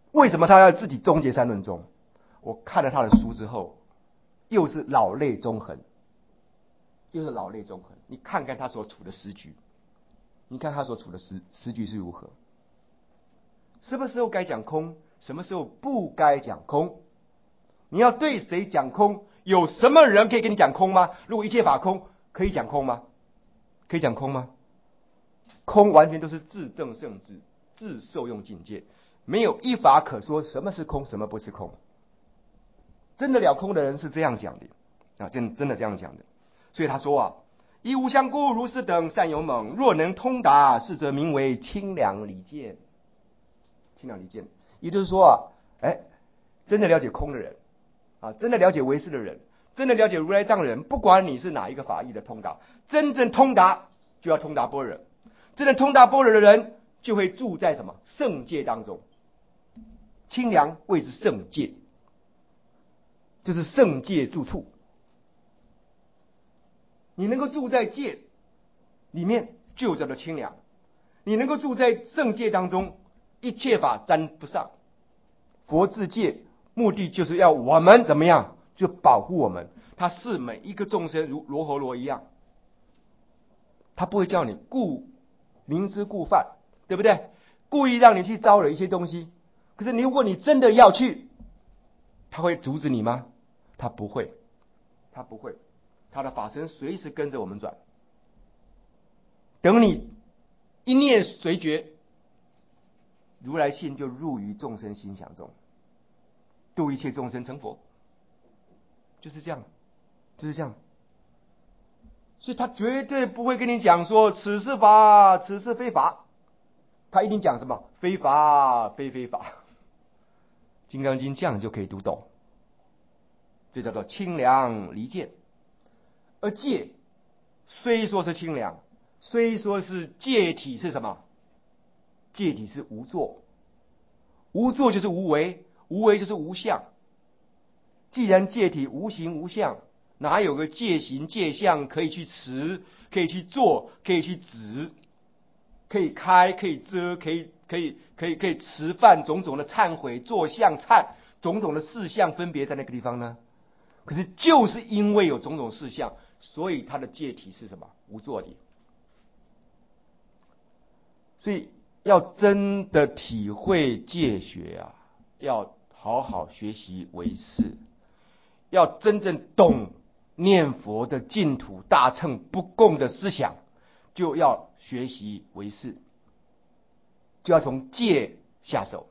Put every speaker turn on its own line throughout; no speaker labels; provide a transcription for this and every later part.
为什么他要自己终结三论宗？我看了他的书之后，又是老泪纵横，又是老泪纵横。你看看他所处的时局，你看他所处的时局是如何？什么时候该讲空？什么时候不该讲空？你要对谁讲空？有什么人可以跟你讲空吗？如果一切法空，可以讲空吗？可以讲空吗？空完全都是自证圣智，自受用境界，没有一法可说什么是空，什么不是空。真的了空的人是这样讲的啊，真的这样讲的。所以他说啊，一无相故，如是等善有猛，若能通达，是则名为清凉离见。清凉离见，也就是说啊，真的了解空的人啊，真的了解唯识的人，真的了解如来藏的人，不管你是哪一个法义的通达，真正通达就要通达般若，真正通达般若的人，就会住在什么圣界当中。清凉谓之圣界，就是圣界住处。你能够住在界里面，就叫做清凉；你能够住在圣界当中，一切法沾不上。佛治界目的就是要我们怎么样，就保护我们。他视每一个众生如罗喉罗一样，他不会叫你明知故犯，对不对？故意让你去招惹一些东西。可是如果你真的要去，他会阻止你吗？他不会，他不会。他的法身随时跟着我们转，等你一念随觉，如来信就入于众生心想中，度一切众生成佛，就是这样，就是这样。所以他绝对不会跟你讲说此是法，此是非法，他一定讲什么非法非法。金刚经这样就可以读懂，这叫做清凉离见。而戒虽说是清凉，虽说是戒体是什么？戒体是无作，无作就是无为，无为就是无相。既然戒体无形无相，哪有个戒行戒相可以去持，可以去做，可以去止，可以开，可以遮，可以持犯种种的忏悔，做相忏种种的事项分别在那个地方呢？可是就是因为有种种事项，所以它的戒体是什么？无作的。所以要真的体会戒学啊，要好好学习唯识，要真正懂念佛的净土大乘不共的思想，就要学习唯识，就要从戒下手，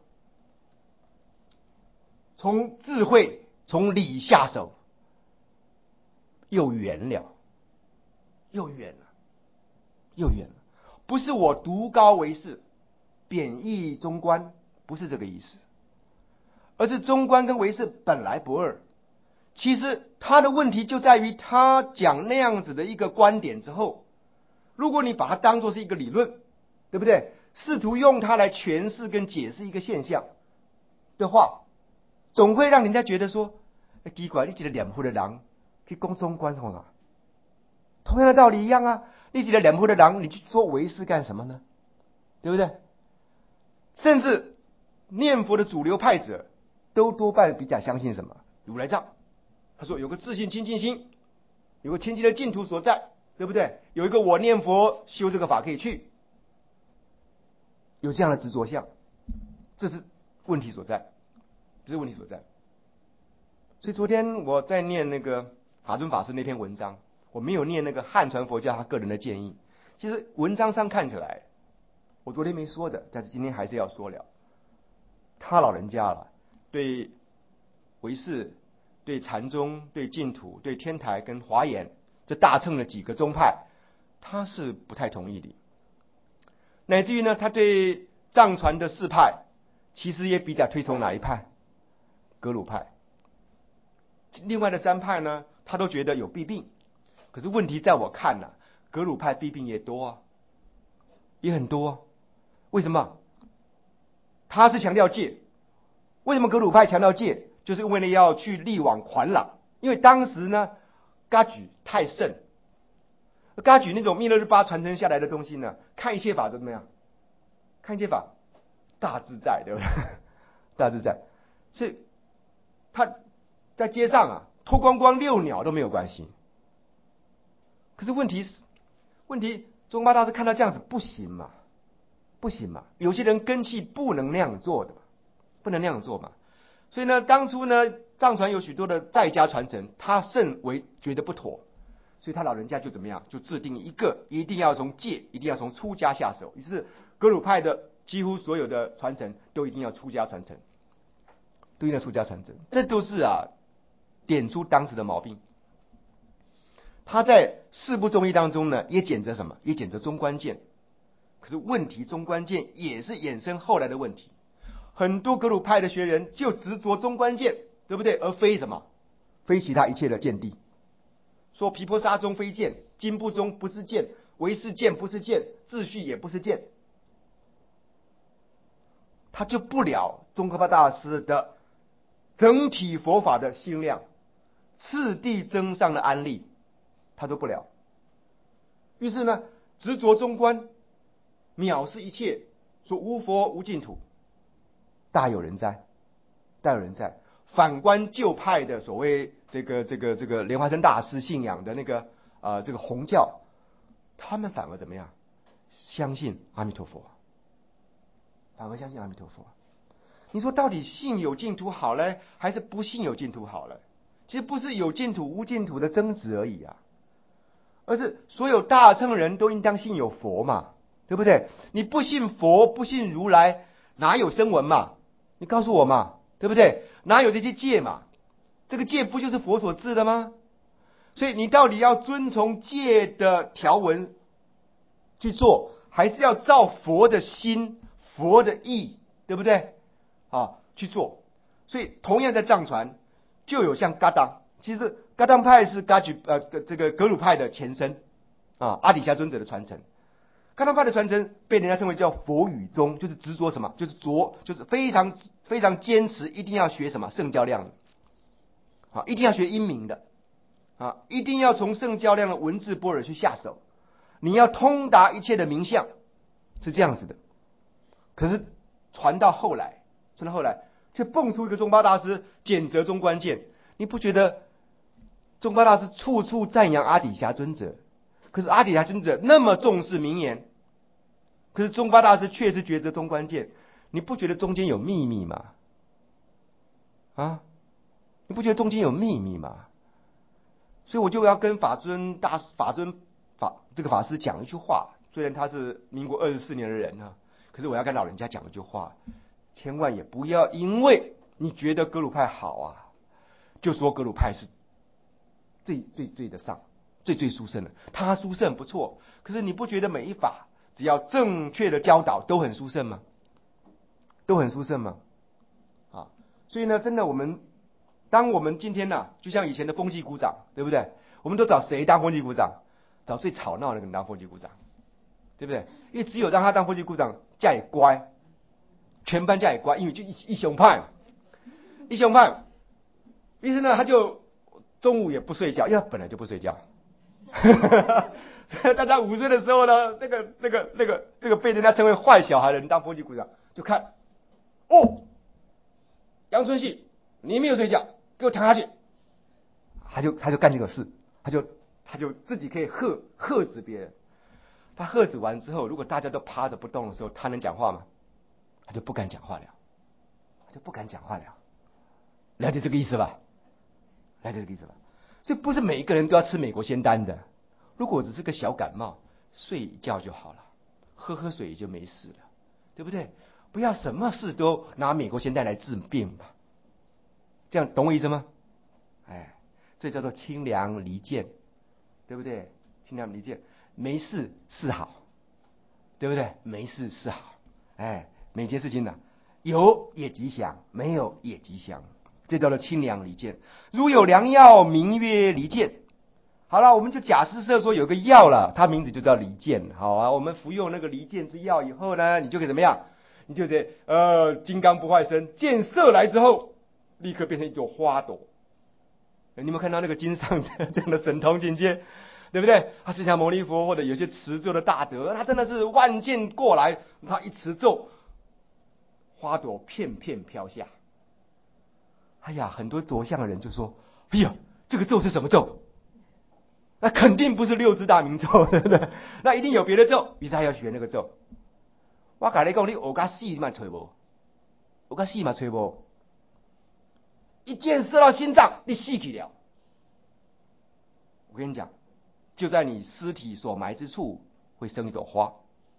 从智慧从理下手，又远了，又远了，又远了。不是我独高唯识，贬义中观，不是这个意思，而是中观跟唯识本来不二。其实他的问题就在于他讲那样子的一个观点之后，如果你把它当作是一个理论，对不对？试图用它来诠释跟解释一个现象的话，总会让人家觉得说，奇怪，你这个念佛的人去讲中观什么？同样的道理一样啊，你这个念佛的人，你去说唯识干什么呢？对不对？甚至念佛的主流派者都多半比较相信什么？如来藏。他说有个自信清净心，有个清净的净土所在，对不对？有一个我念佛修这个法可以去，有这样的执着相，这是问题所在，这是问题所在。所以昨天我在念那个法尊法师那篇文章，我没有念那个汉传佛教他个人的建议。其实文章上看起来，我昨天没说的，但是今天还是要说了。他老人家了，对唯识、对禅宗、对净土、对天台跟华严这大乘的几个宗派，他是不太同意的。乃至于呢，他对藏传的四派，其实也比较推崇哪一派？格鲁派。另外的三派呢，他都觉得有弊病。可是问题在我看呢，格鲁派弊病也多啊，也很多啊。为什么？他是强调戒。为什么格鲁派强调戒？就是为了要去力挽狂澜。因为当时呢，噶举太盛，噶举那种弥勒日巴传承下来的东西呢，看一切法怎么样？看一切法大自在，对不对？ 大自在。所以他在街上啊脱光光遛鸟都没有关系。可是问题宗喀巴大师看到这样子不行嘛，不行嘛，有些人根器不能那样做的嘛，不能那样做嘛。所以呢，当初呢藏传有许多的在家传承，他甚为觉得不妥，所以他老人家就怎么样，就制定一个一定要从戒，一定要从出家下手。于是格鲁派的几乎所有的传承都一定要出家传承，都一定要出家传承，这都是点出当时的毛病。他在四部宗义当中呢，也拣择什么？也拣择中观见。可是问题，中观见也是衍生后来的问题。很多格鲁派的学人就执着中观见，对不对？而非什么？非其他一切的见地。说毗婆沙宗非见，经部宗不是见，唯识见不是见，秩序也不是见。他就不了宗喀巴大师的整体佛法的心量，次第增上的安立，他都不了。于是呢，执着中观，藐视一切，说无佛无净土，大有人在，大有人在。反观旧派的所谓这个莲花生大师信仰的那个这个弘教，他们反而怎么样？相信阿弥陀佛，反而相信阿弥陀佛。你说到底信有净土好嘞，还是不信有净土好嘞？其实不是有净土无净土的争执而已啊，而是所有大乘人都应当信有佛嘛，对不对？你不信佛，不信如来，哪有声闻嘛？你告诉我嘛，对不对？哪有这些戒嘛？这个戒不就是佛所制的吗？所以你到底要遵从戒的条文去做，还是要照佛的心、佛的意，对不对？去做。所以同样在藏传就有像噶当，其实噶当派是这个格鲁派的前身阿底峡尊者的传承。噶当派的传承被人家称为叫佛语宗，就是执着什么？就是非常非常坚持，一定要学什么圣教量的，一定要学英明的，一定要从圣教量的文字般若去下手，你要通达一切的名相，是这样子的。可是传到后来却蹦出一个宗喀巴大师检择中观见，你不觉得宗喀巴大师处处赞扬阿底峡尊者？可是阿底峡尊者那么重视名言，可是宗喀巴大师确实抉择中观见，你不觉得中间有秘密吗？你不觉得中间有秘密吗？所以我就要跟法师讲一句话，虽然他是民国24年的人可是我要跟老人家讲一句话，千万也不要因为你觉得格鲁派好就说格鲁派是最的上，最殊胜的。他殊胜不错，可是你不觉得每一法只要正确的教导都很殊胜吗？都很殊胜吗？所以呢，真的当我们今天就像以前的风纪股长，对不对？我们都找谁当风纪股长？找最吵闹的那个人当风纪股长，对不对？因为只有让他当风纪股长，家也乖，全班家也乖，因为就一雄派。于是呢，他就中午也不睡觉，因为他本来就不睡觉。所以大家5岁的时候呢，这个被人家称为坏小孩的人当风纪股长，就看杨春熙，你没有睡觉，给我躺下去。他就干这个事，他就自己可以喝止别人。他喝止完之后，如果大家都趴着不动的时候，他能讲话吗？他就不敢讲话了，了解这个意思吧？所以不是每一个人都要吃美国仙丹的。如果只是个小感冒，睡一觉就好了，喝水也就没事了，对不对？不要什么事都拿美国仙丹来治病吧。这样懂我意思吗？这叫做清凉离间，对不对？清凉离间，没事是好，对不对？没事是好，每件事情有也吉祥，没有也吉祥，这叫做清凉离间。如有良药，名曰离间。好了，我们就假设说有个药了，它名字就叫离间。好啊，我们服用那个离间之药以后呢，你就可以怎么样？你就得金刚不坏身，箭射来之后，立刻变成一朵花朵。你有没有看到那个经上这样的神通境界，对不对？他释迦牟尼佛或者有些持咒的大德，他真的是万箭过来，他一持咒， 花朵片片飘下。哎呀，很多着相的人就说：“哎呀，这个咒是什么咒？那肯定不是六字大明咒，对不对？那一定有别的咒。”于是他要学那个咒。我跟你讲，你学到死嘛吹无，学到死嘛吹无。一箭射到心脏，你死去了。我跟你讲，就在你尸体所埋之处，会生一朵花，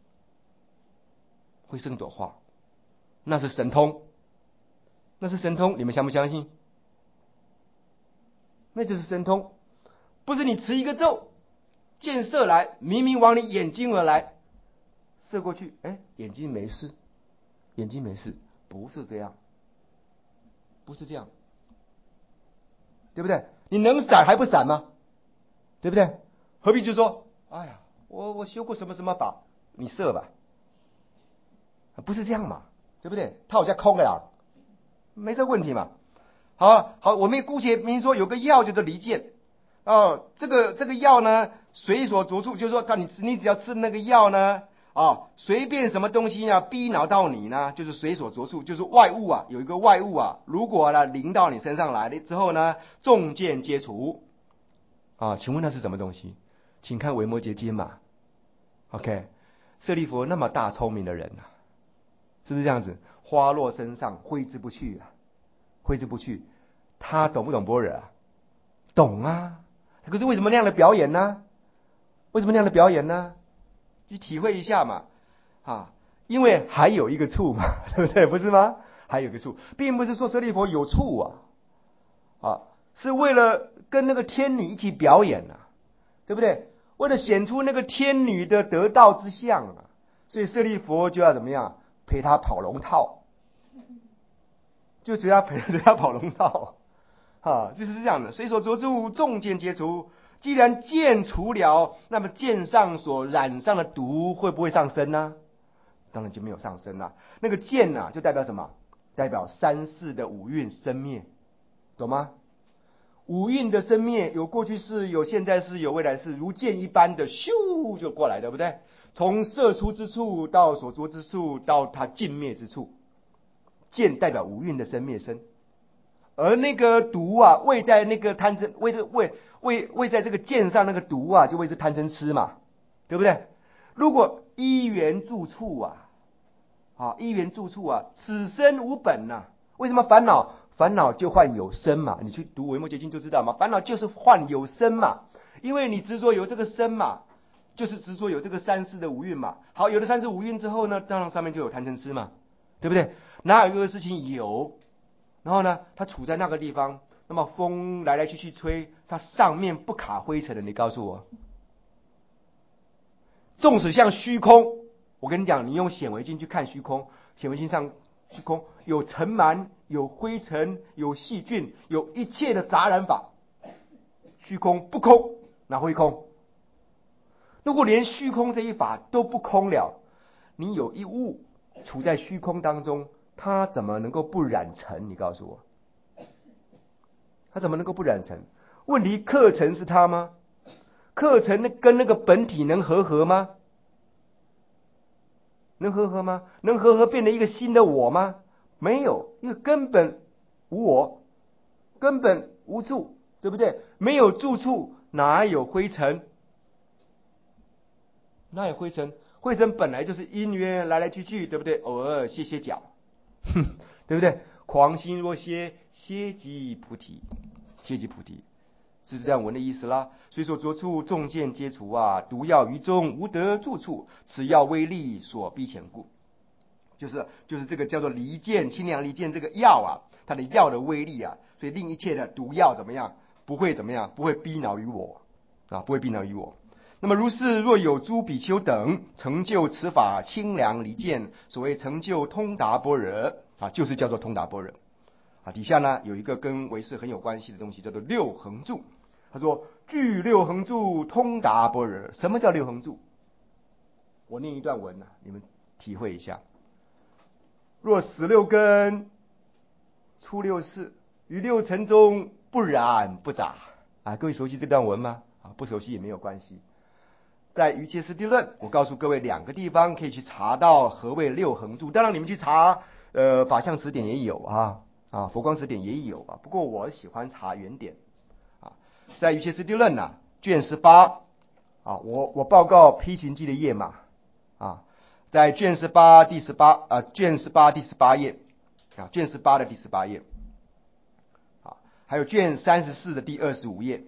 会生一朵花，那是神通，那是神通，你们相不相信？那就是神通，不是你持一个咒，箭射来，明明往你眼睛而来，射过去，眼睛没事，眼睛没事，不是这样，不是这样，对不对？你能闪还不闪吗？对不对？何必就说，哎呀，我修过什么什么法，你射吧，不是这样嘛，对不对？套下空的啦，没这问题嘛。好，我们姑且明说有个药叫做离间，这个药呢，随所着处，就是说，你只要吃那个药呢，随便什么东西呢，逼恼到你呢，就是随所着处，就是外物啊，有一个外物啊，如果呢临到你身上来了之后呢，众箭皆除。请问那是什么东西？请看维摩诘经嘛。OK， 舍利弗那么大聪明的人啊，是不是这样子？花落身上，挥之不去啊，挥之不去。他懂不懂般若啊？懂啊。可是为什么那样的表演呢？为什么那样的表演呢？去体会一下嘛。因为还有一个处嘛，对不对？不是吗？还有一个处，并不是说舍利弗有处是为了跟那个天女一起表演对不对？为了显出那个天女的得道之相所以舍利弗就要怎么样？陪他跑龙套，就随他跑龙套就是这样的。随所着处，众箭皆除。既然箭除了，那么箭上所染上的毒会不会上身呢？当然就没有上身了。那个箭就代表什么？代表三世的五蕴生灭，懂吗？五蕴的生灭，有过去世，有现在世，有未来世，如箭一般的咻就过来，对不对？从射出之处到所着之处，到它尽灭之处，箭代表五蕴的生灭生。而那个毒位在那个贪嗔，位在这个箭上那个毒就会是贪嗔痴嘛，对不对？如果依缘住处依缘住处此生无本为什么烦恼？烦恼就患有生嘛，你去读维摩诘经就知道嘛，烦恼就是患有生嘛，因为你执着有这个生嘛，就是执着有这个三世的五蕴嘛。好，有了三世五蕴之后呢，当然上面就有贪嗔痴嘛，对不对？哪有一个事情有，然后呢，它处在那个地方，那么风来来去去吹，它上面不卡灰尘的，你告诉我。纵使像虚空，我跟你讲，你用显微镜去看虚空，显微镜上虚空有尘螨，有灰尘，有细菌，有一切的杂染法。虚空不空，哪会空？如果连虚空这一法都不空了，你有一物处在虚空当中，它怎么能够不染尘？你告诉我，它怎么能够不染尘？问题课程是它吗？课程跟那个本体能和合吗？能和合吗？能和合变成一个新的我吗？没有，因为根本无我，根本无住，对不对？没有住处，哪有灰尘？哪有灰尘？灰尘本来就是因缘来来去去，对不对？偶尔歇歇脚，对不对？狂心若歇，歇即菩提，歇即菩提。这是这样文的意思啦。随所着处，众箭皆除毒药于中，无得住处。此药威力所逼前故。就是这个叫做离间，清凉离间这个药它的药的威力所以令一切的毒药怎么样？不会怎么样？不会逼恼于我不会逼恼于我。那么如是，若有诸比丘等成就此法清凉离间，所谓成就通达般若就是叫做通达般若底下呢有一个跟唯识很有关系的东西，叫做六恒柱。他说具六恒柱通达般若。什么叫六恒柱？我念一段文你们体会一下。若16根出六识，于六尘中不染不杂各位熟悉这段文吗？不熟悉也没有关系。在瑜伽师地论，我告诉各位2个地方可以去查到何谓六恒柱。当然你们去查法相词典也有佛光词典也有不过我喜欢查原典在瑜伽师地论卷18我报告批行记的页码在卷18第18页卷18的第18页还有卷34的第25页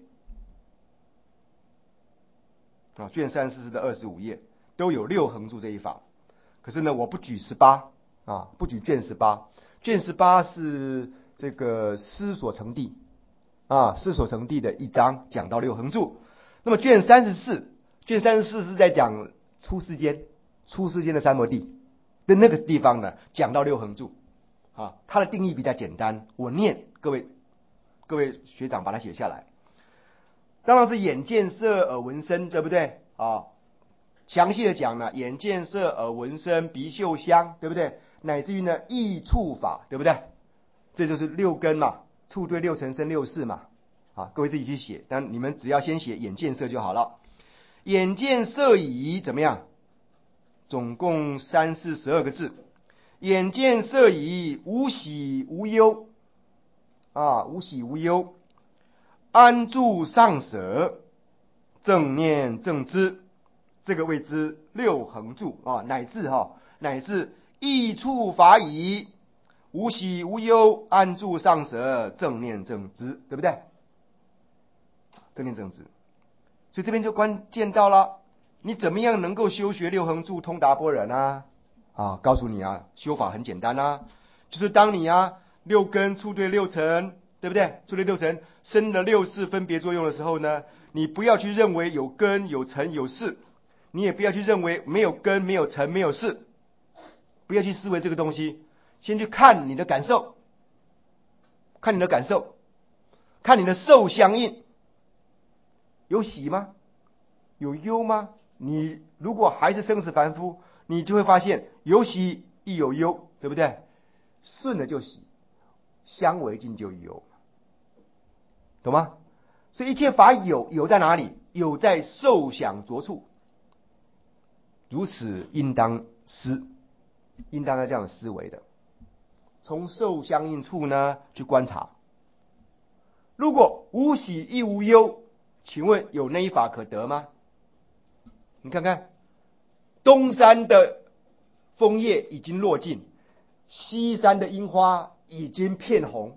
卷34的25页都有六横柱这一法。可是呢，我不举18不举卷18。卷18是这个师所成地师所成地的一章讲到六横柱。那么卷34是在讲出世间的三摩地的那个地方呢，讲到六横柱它的定义比较简单，我念各位学长把它写下来。当然是眼见色耳闻声，对不对详细的讲呢，眼见色耳闻声鼻嗅香，对不对？乃至于呢意触法，对不对？这就是六根嘛，触对六尘生六识嘛各位自己去写，但你们只要先写眼见色就好了。眼见色已怎么样？总共342个字。眼见色已无喜无忧无喜无忧，安住上舍，正念正知，这个谓之六横柱乃至意触法已，无喜无忧，安住上舍，正念正知，对不对？正念正知。所以这边就关键到了，你怎么样能够修学六横柱通达般若告诉你修法很简单就是当你六根触对六尘，对不对？触对六尘生了六识分别作用的时候呢，你不要去认为有根有尘有识，你也不要去认为没有根没有尘没有识，不要去思维这个东西，先去看你的感受，看你的受相应，有喜吗？有忧吗？你如果还是生死凡夫，你就会发现有喜亦有忧，对不对？顺了就喜，相为尽就忧，懂吗？所以一切法有在哪里？有在受想着处，如此应当要这样思维的，从受相应处呢去观察。如果无喜亦无忧，请问有那一法可得吗？你看看东山的枫叶已经落尽，西山的樱花已经片红，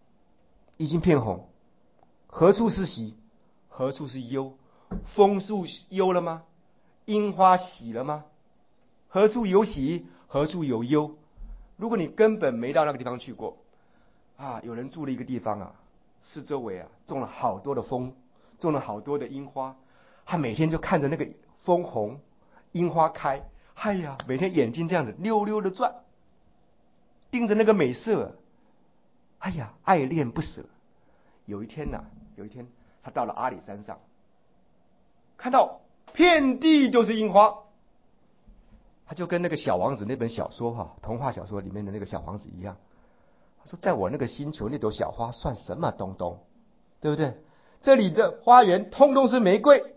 何处是喜？何处是忧？枫树忧了吗？樱花喜了吗？何处有喜？何处有忧？如果你根本没到那个地方去过有人住了一个地方四周围种了好多的枫，种了好多的樱花，他每天就看着那个枫红樱花开，每天眼睛这样子溜溜的转，盯着那个美色，爱恋不舍。有一天他到了阿里山上，看到遍地都是樱花，他就跟那个小王子那本小说童话小说里面的那个小王子一样，他说在我那个星球那朵小花算什么东东，对不对？这里的花园通通是玫瑰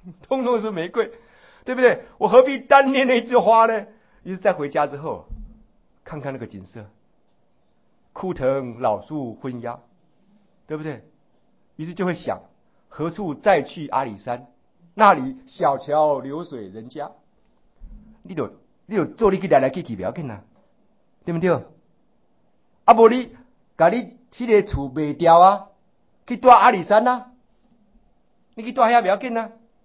对不对？我何必单恋那枝花呢？于是再回家之后看看那个景色，枯藤老树昏鸦，对不对？于是就会想，何处再去阿里山，那里小桥流水人家。你就做你去来去不要紧对不对？不然你把你这个厝卖掉去住阿里山你去住那不要紧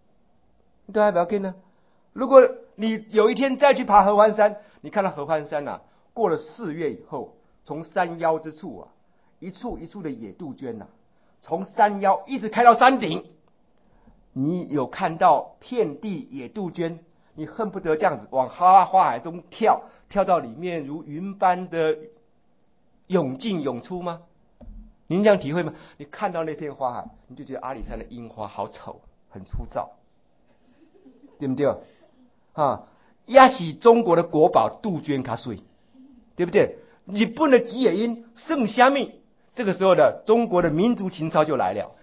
如果你有一天再去爬合欢山，你看到合欢山过了4月以后，从山腰之处一处一处的野杜鹃从山腰一直开到山顶，你有看到遍地野杜鹃，你恨不得这样子往花海中跳到里面如云般的涌进涌出吗？您这样体会吗？你看到那片花海，你就觉得阿里山的樱花好丑，很粗糙，对不对？也是中国的国宝杜鹃较水，对不对？日本的吉野樱剩虾米？这个时候的中国的民族情操就来了。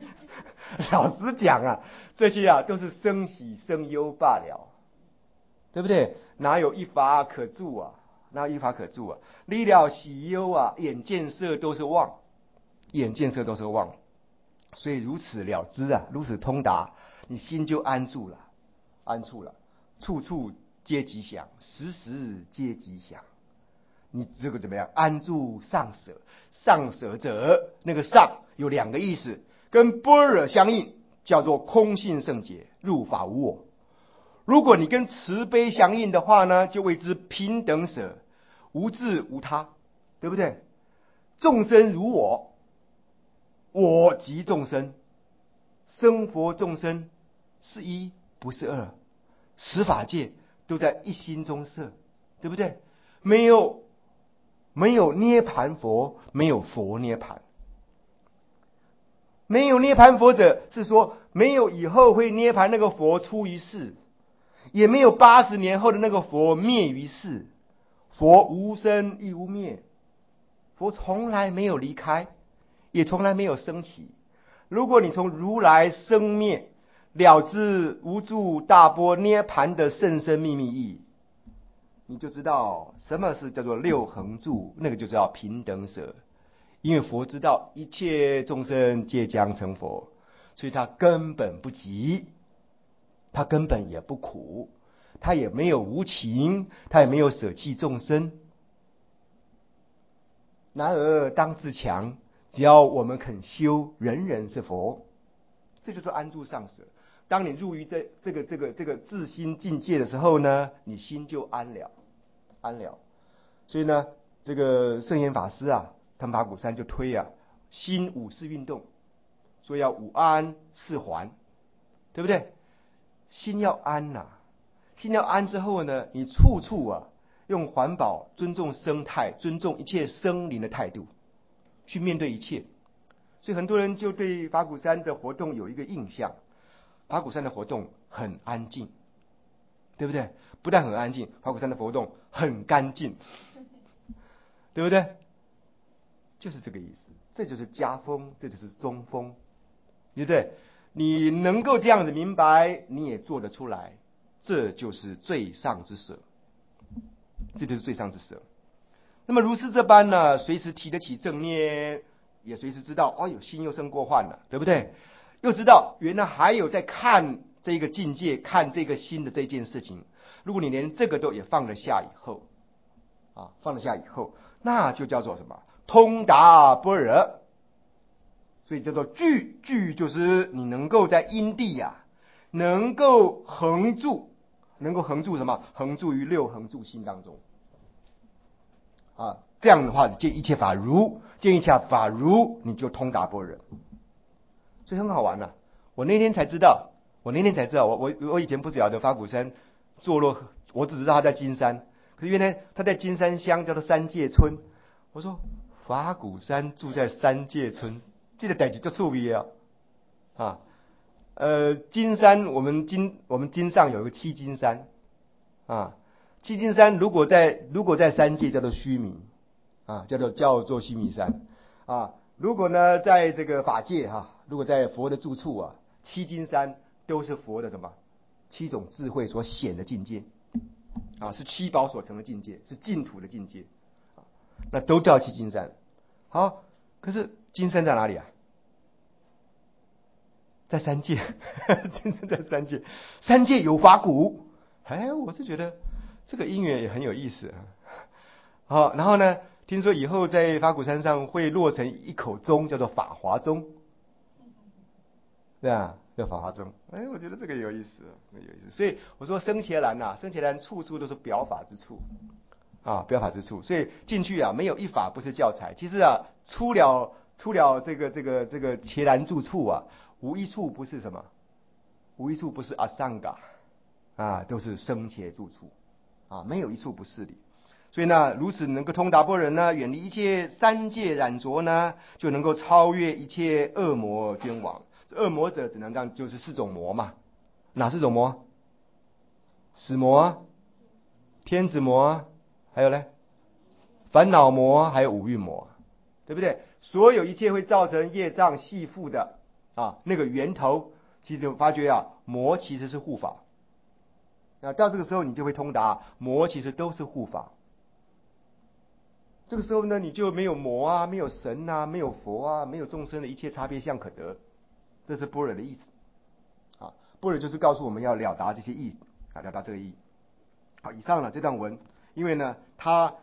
老实讲这些都是生喜生忧罢了。 对不对？哪有一法可住啊？哪有一法可住啊？离了喜忧啊，眼见色都是妄，眼见色都是妄。所以如此了知啊，如此通达，你心就安住了，安住了，处处皆吉祥，时时皆吉祥。你这个怎么样？安住上舍，上舍者那个上有两个意思，跟般若相应，叫做空性圣洁，入法无我。如果你跟慈悲相应的话呢，就谓之平等舍，无自无他，对不对？众生如我，我即众生，生佛众生是一不是二，十法界都在一心中摄，对不对？没有涅盘佛，没有佛涅盘。没有涅盘佛者，是说没有以后会涅盘那个佛出于世，也没有80年后的那个佛灭于世。佛无生亦无灭，佛从来没有离开，也从来没有升起。如果你从如来生灭了知无住大般涅盘的甚深秘密义，你就知道什么是叫做六恒住，那个就叫平等舍。因为佛知道一切众生皆将成佛，所以他根本不急，他根本也不苦，他也没有无情，他也没有舍弃众生。然而当自强，只要我们肯修，人人是佛，这就是安住上舍。当你入于这个自心境界的时候呢，你心就安了，安了。所以呢，这个圣严法师啊，他们法鼓山就推啊，心五事运动，所以要五安四还，对不对？心要安呐，心要安之后呢，你处处啊用环保、尊重生态、尊重一切生灵的态度去面对一切。所以很多人就对法鼓山的活动有一个印象，法鼓山的活动很安静，对不对？不但很安静，法鼓山的活动很干净，对不对？就是这个意思，这就是家风，这就是中风，对不对？你能够这样子明白，你也做得出来，这就是最上之舍，这就是最上之舍。那么如是这般呢，随时提得起正念，也随时知道，哦，有心又生过患了，对不对？又知道原来还有在看这个境界，看这个心的这件事情。如果你连这个都也放得下以后，啊，放得下以后，那就叫做什么？通达般若。所以叫做具，具就是你能够在因地呀，能够恒住，能够恒住什么？恒住于六恒住心当中。啊，这样的话，见一切法如，见一切法如，你就通达般若。所以很好玩了。我那天才知道，我以前不晓得法鼓山坐落，我只知道他在金山，可是原来他在金山乡叫做三界村。我说法鼓山住在三界村，这个代志就趣味啊！金山我们金上有一个七金山啊，七金山如果在三界叫做须弥啊，叫做须弥山啊。如果呢在这个法界如果在佛的住处啊，七金山都是佛的什么七种智慧所显的境界啊，是七宝所成的境界，是净土的境界，那都叫七金山。好，可是金山在哪里啊？在三界，金山在三界，三界有法鼓。我是觉得这个因缘也很有意思啊。好，然后呢，听说以后在法鼓山上会落成一口钟，叫做法华钟，对啊，叫法华钟。我觉得这个有意思，有意思。所以我说僧伽蓝呐，僧伽蓝处处都是表法之处啊，表法之处。所以进去啊，没有一法不是教材。其实啊，出了这个伽蓝住处啊，无一处不是什么，无一处不是阿桑嘎啊，都是僧伽住处啊，没有一处不是的。所以呢，如此能够通达般若呢，远离一切三界染着呢，就能够超越一切恶魔冤枉。恶魔者只能讲就是四种魔嘛，哪四种魔？死魔、天子魔，还有呢，烦恼魔，还有五蕴魔，对不对？所有一切会造成业障系缚的那个源头，其实发觉魔其实是护法， 到这个时候你就会通达魔其实都是护法。这个时候呢，你就没有魔啊，没有神啊，没有佛啊，没有众生的一切差别相可得。这是般若的意思啊。般若就是告诉我们要了达这些意啊，了达这个意。好，以上呢这段文，因为呢它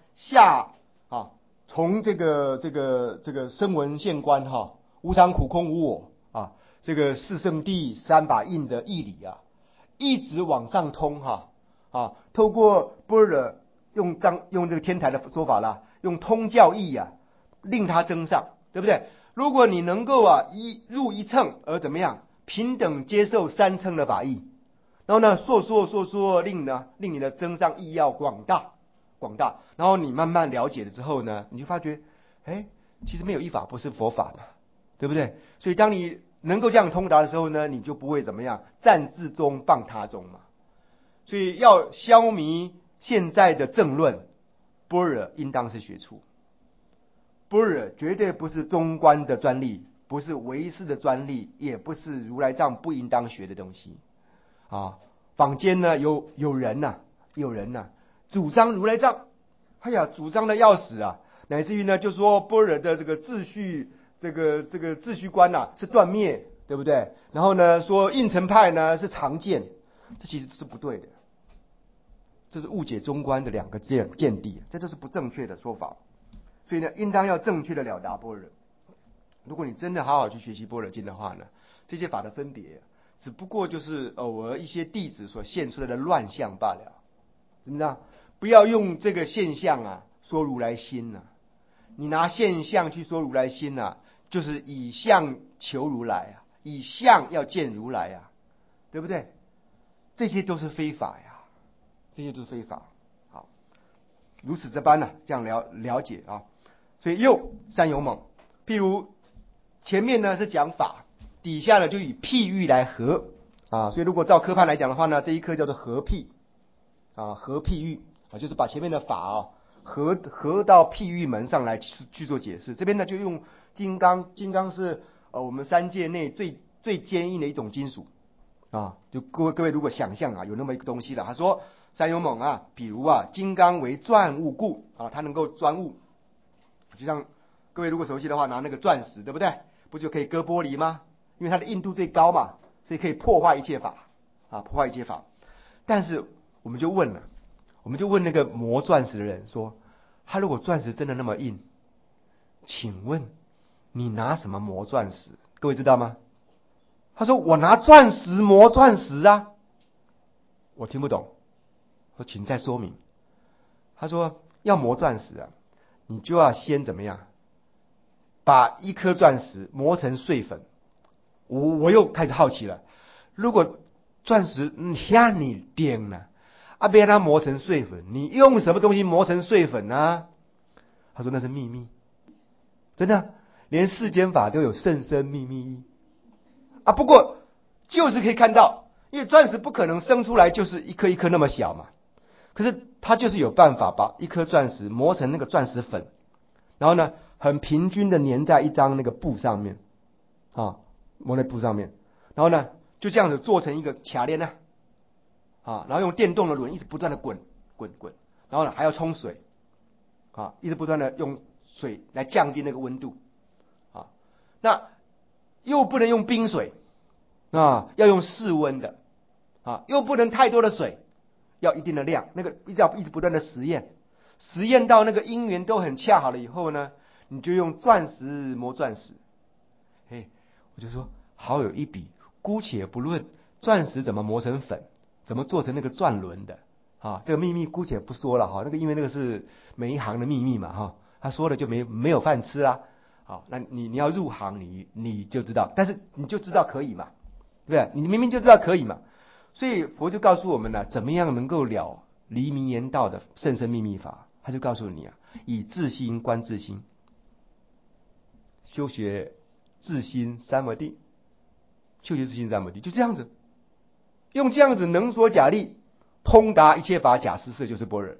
从这个声闻现观无常苦空无我啊，这个四圣谛三法印的义理啊，一直往上通透过般若用这个天台的说法啦，用通教义令它增上，对不对？如果你能够一入一乘而怎么样平等接受三乘的法义，然后呢说令你的增上义要广大，然后你慢慢了解了之后呢，你就发觉其实没有一法不是佛法嘛，对不对？所以当你能够这样通达的时候呢，你就不会怎么样占自宗谤他宗嘛。所以要消弭现在的政论，般若应当是学处。般若绝对不是中观的专利，不是唯识的专利，也不是如来藏不应当学的东西坊间呢有人主张如来藏，主张的要死乃至于呢就说般若的这个秩序，这个秩序观是断灭，对不对？然后呢说应成派呢是常见，这其实是不对的，这是误解中观的两个见地，这都是不正确的说法。所以呢，应当要正确的了达般若。如果你真的好好去学习般若经的话呢，这些法的分别只不过就是偶尔一些弟子所现出来的乱象罢了，怎么样？不要用这个现象说如来心你拿现象去说如来心就是以相求如来以相要见如来对不对？这些都是非法这些都是非法。好，如此这般这样了解所以又三勇猛，譬如前面呢是讲法，底下呢就以譬喻来合所以如果照科判来讲的话呢，这一科叫做合譬合譬喻就是把前面的法合到譬喻门上来去做解释。这边呢就用金刚是我们三界内最坚硬的一种金属就各位如果想象有那么一个东西了，他说三勇猛比如金刚为钻物故它能够钻物，就像各位如果熟悉的话，拿那个钻石，对不对？不就可以割玻璃吗？因为它的硬度最高嘛，所以可以破坏一切法破坏一切法。但是我们就问那个磨钻石的人说，他如果钻石真的那么硬，请问你拿什么磨钻石？各位知道吗？他说我拿钻石磨钻石我听不懂，我请再说明。他说要磨钻石你就要先怎么样，把一颗钻石磨成碎粉。我又开始好奇了，如果钻石像你点了被它磨成碎粉，你用什么东西磨成碎粉呢？他说那是秘密，真的，连世间法都有甚深秘密不过就是可以看到，因为钻石不可能生出来就是一颗一颗那么小嘛，可是它就是有办法把一颗钻石磨成那个钻石粉，然后呢很平均的粘在一张那个布上面磨在布上面，然后呢就这样子做成一个卡链然后用电动的轮一直不断的滚，然后呢还要冲水一直不断的用水来降低那个温度那又不能用冰水要用室温的又不能太多的水，要一定的量，那个要一直不断的实验到那个因缘都很恰好了以后呢，你就用钻石磨钻石。我就说好有一笔，姑且不论钻石怎么磨成粉，怎么做成那个钻轮的这个秘密姑且不说了那个因为那个是每一行的秘密嘛他说了就没有饭吃那你要入行你就知道，但是你就知道可以嘛，对不对？你明明就知道可以嘛，所以佛就告诉我们怎么样能够了离名言道的甚深秘密法。他就告诉你以自心观自心，修学自心三摩地，修学自心三摩地，就这样子，用这样子能所假立，通达一切法假实色，就是般若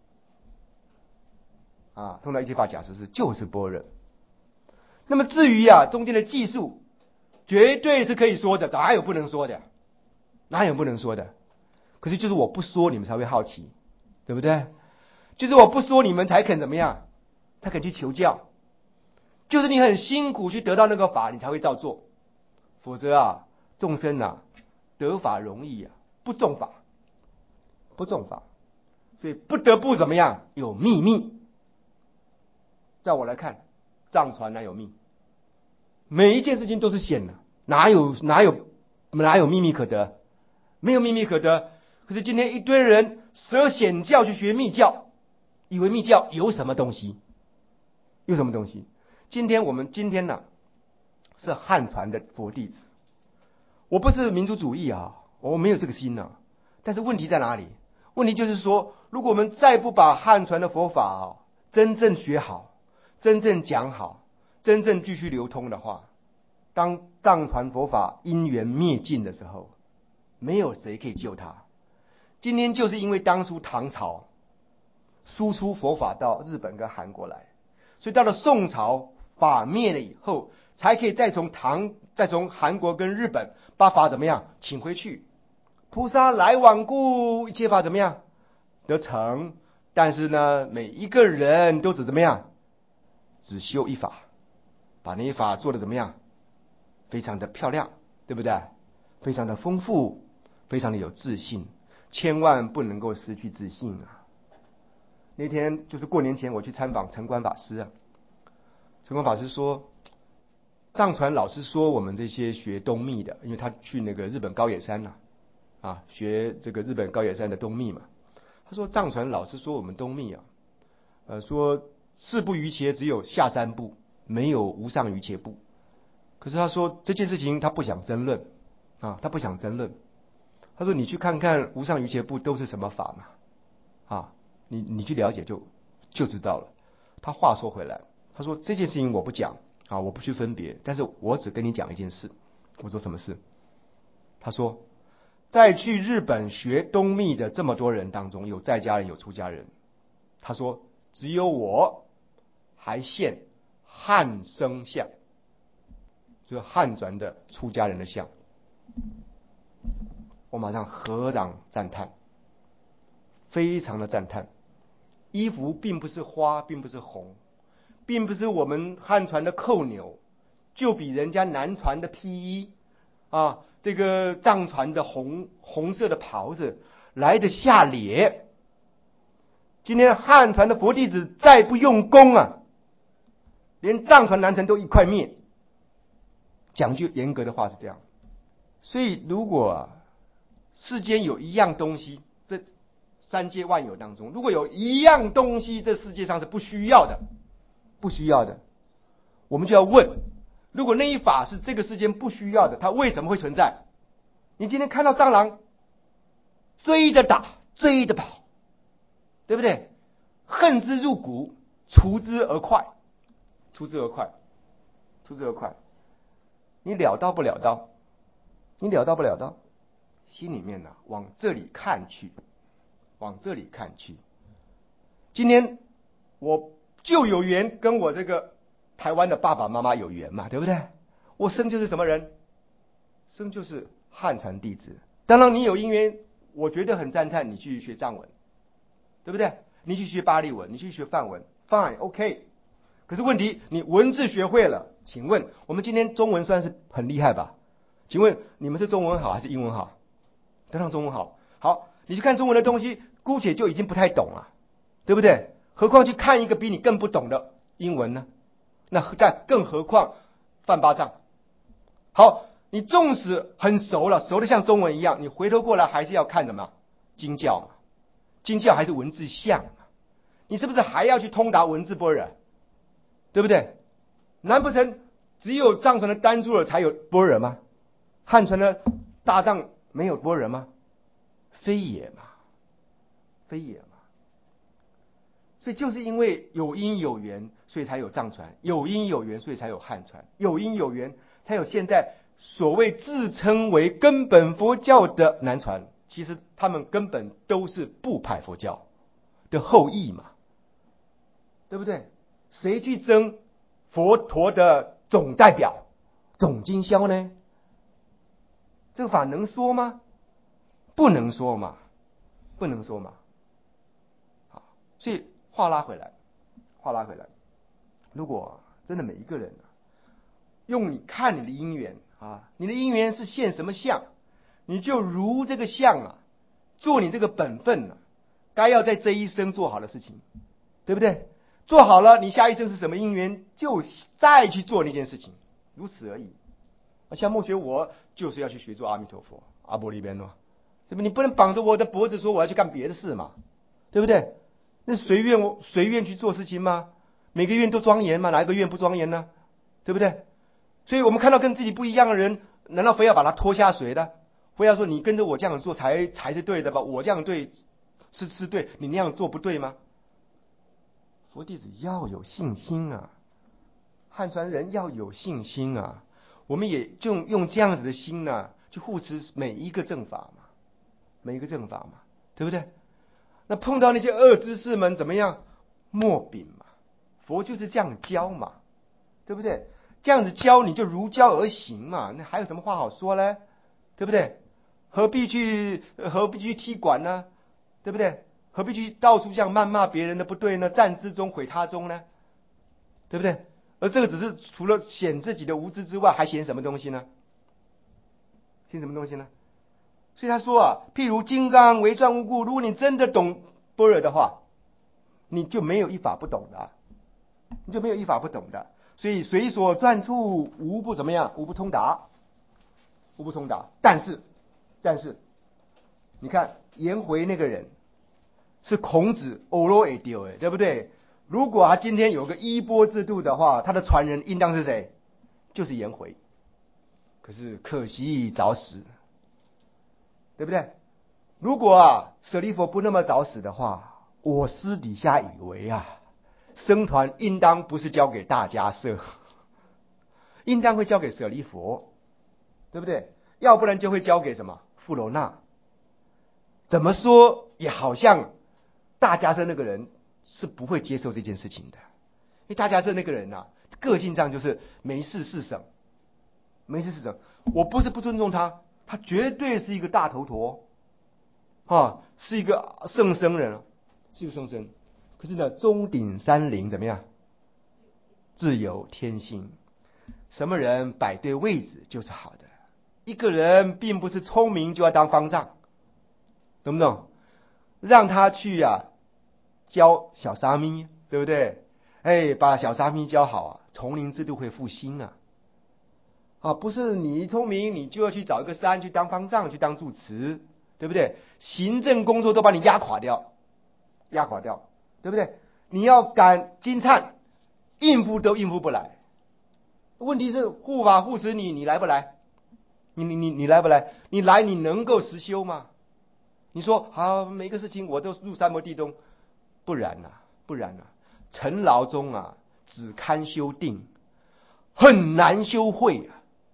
通达一切法假实色就是般若。那么至于中间的技术，绝对是可以说的，哪有不能说的？ 可是就是我不说，你们才会好奇，对不对？就是我不说，你们才肯怎么样？才肯去求教。就是你很辛苦去得到那个法，你才会照做。否则啊，众生啊，得法容易啊，不重法，不重法，所以不得不怎么样？有秘密。在我来看，藏传哪有秘？每一件事情都是显的，哪有秘密可得？没有秘密可得。可是今天一堆人舍显教去学密教，以为密教有什么东西？有什么东西？我们今天呢，是汉传的佛弟子。我不是民族主义啊，我没有这个心啊。但是问题在哪里？问题就是说，如果我们再不把汉传的佛法真正学好，真正讲好，真正继续流通的话，当藏传佛法因缘灭尽的时候，没有谁可以救它。今天就是因为当初唐朝输出佛法到日本跟韩国来，所以到了宋朝法灭了以后，才可以再从韩国跟日本把法怎么样请回去。菩萨来往故，一切法怎么样得成？但是呢，每一个人都只怎么样，只修一法，把那一法做得怎么样，非常的漂亮，对不对？非常的丰富，非常的有自信，千万不能够失去自信啊！那天就是过年前，我去参访城关法师啊。城关法师说，藏传老师说我们这些学东密的，因为他去那个日本高野山学这个日本高野山的东密嘛。他说藏传老师说我们东密说四部瑜伽只有下三部，没有无上瑜伽部。可是他说这件事情他不想争论他不想争论。他说你去看看无上瑜伽部都是什么法嘛你去了解就知道了。他话说回来，他说这件事情我不讲我不去分别，但是我只跟你讲一件事。我说什么事？他说在去日本学东密的这么多人当中，有在家人有出家人，他说只有我还现汉生相，就是汉传的出家人的相。我马上合掌赞叹，非常的赞叹。衣服并不是花，并不是红，并不是我们汉传的扣纽，就比人家南传的披衣这个藏传的红色的袍子来得下劣。今天汉传的佛弟子再不用功连藏传南传都一块灭。讲句严格的话是这样。所以如果世间有一样东西，这三界万有当中，如果有一样东西这世界上是不需要的，我们就要问，如果那一法是这个世间不需要的，它为什么会存在？你今天看到蟑螂追着打，追着跑，对不对？恨之入骨，除之而快。你了刀不了刀？心里面往这里看去。今天我就有缘跟我这个台湾的爸爸妈妈有缘嘛，对不对？我生就是什么人？生就是汉传弟子。当然你有因缘，我觉得很赞叹你去学藏文，对不对？你去学巴利文，你去学梵文 ，fine OK。可是问题，你文字学会了，请问我们今天中文算是很厉害吧？请问你们是中文好还是英文好？当然中文好。好，你去看中文的东西，姑且就已经不太懂了，对不对？何况去看一个比你更不懂的英文呢？那更何况梵八藏。好，你纵使很熟了，熟的像中文一样，你回头过来还是要看什么？经教嘛。经教还是文字像你是不是还要去通达文字般若？对不对？难不成只有藏传的丹珠尔才有般若吗？汉传的大藏没有般若吗？非也嘛。所以就是因为有因有缘，所以才有藏传；有因有缘，所以才有汉传；有因有缘，才有现在所谓自称为根本佛教的南传。其实他们根本都是部派佛教的后裔嘛，对不对？谁去争佛陀的总代表、总经销呢？这个法能说吗？不能说嘛。 不能说嘛。好，所以话拉回来，如果真的每一个人用你看你的因缘你的因缘是现什么相，你就如这个相做你这个本分该要在这一生做好的事情，对不对？做好了，你下一生是什么因缘，就再去做那件事情，如此而已。像梦学，我就是要去学做阿弥陀佛、阿波罗边对不对？你不能绑着我的脖子说我要去干别的事嘛，对不对？那随愿去做事情吗？每个愿都庄严吗？哪一个愿不庄严呢？对不对？所以我们看到跟自己不一样的人，难道非要把他拖下水的？非要说你跟着我这样做才是对的吧？我这样对是对，你那样做不对吗？佛弟子要有信心汉传人要有信心我们也就用这样子的心去护持每一个正法嘛，对不对？那碰到那些恶知识们怎么样？莫秉嘛，佛就是这样教嘛，对不对？这样子教你就如教而行嘛，那还有什么话好说呢？对不对？何必去踢馆呢？对不对？何必去到处像谩骂别人的不对呢？赞之中毁他中呢？对不对？而这个只是除了显自己的无知之外，还显什么东西呢？显什么东西呢？所以他说譬如金刚为转无故，如果你真的懂般若的话，你就没有一法不懂的，所以随所转处无不怎么样？无不通达。但是，你看颜回那个人是孔子偶罗也丢对不对？如果他今天有个衣钵制度的话，他的传人应当是谁？就是颜回。可是可惜早死，对不对？如果舍利弗不那么早死的话，我私底下以为僧团应当不是交给大家舍，应当会交给舍利弗，对不对？要不然就会交给什么富罗那。怎么说也好像大迦叶那个人是不会接受这件事情的，因为大迦叶那个人个性上就是没事事省。我不是不尊重他，他绝对是一个大头陀是一个圣僧人，是一个圣僧。可是呢，中顶山林怎么样？自有天心。什么人摆对位置就是好的。一个人并不是聪明就要当方丈，懂不懂？让他去教小沙弥，对不对？把小沙弥教好丛林制度会复兴不是你聪明你就要去找一个山去当方丈去当住持，对不对？行政工作都把你压垮掉，对不对？你要赶金灿，应付都应付不来。问题是护法护持你来不来？你来不来？你来你能够实修吗？你说好每个事情我都入三摩地中，不然尘劳中只堪修定，很难修慧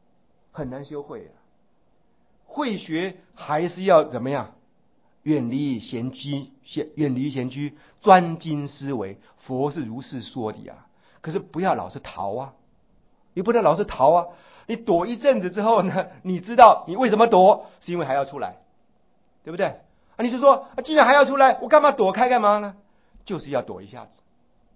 慧学还是要怎么样？远离闲居，专精思维。佛是如是说的可是不要老是逃你不能老是逃你躲一阵子之后呢，你知道你为什么躲？是因为还要出来，对不对？你就说既然还要出来，我干嘛躲开干嘛呢？就是要躲一下子，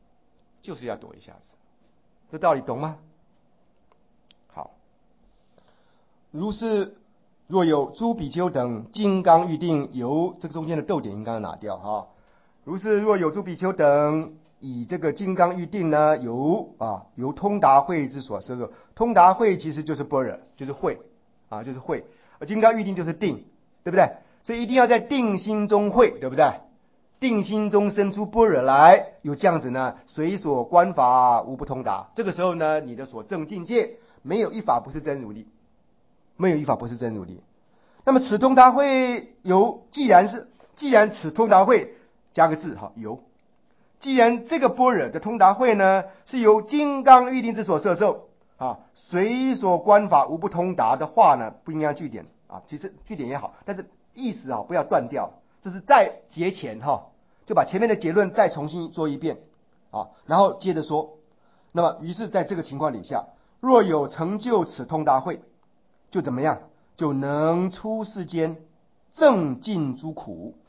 这道理懂吗？好，如是若有诸比丘等金刚喻定，由这个中间的逗点应该拿掉如是若有诸比丘等以这个金刚喻定呢，由通达慧之所摄。通达慧其实就是般若，就是慧就是慧。金刚喻定就是定，对不对？所以一定要在定心中慧，对不对？定心中生出般若来，有这样子呢，随所观法无不通达。这个时候呢，你的所证境界没有一法不是真如力，那么此通达慧由，既然此通达慧加个字由，既然这个般若的通达慧呢是由金刚喻定之所摄受随所观法无不通达的话呢，不应该句点其实句点也好，但是意思不要断掉，这是在结前就把前面的结论再重新做一遍然后接着说。那么于是在这个情况底下，若有成就此通达慧，就怎么样？就能出世间正尽诸苦，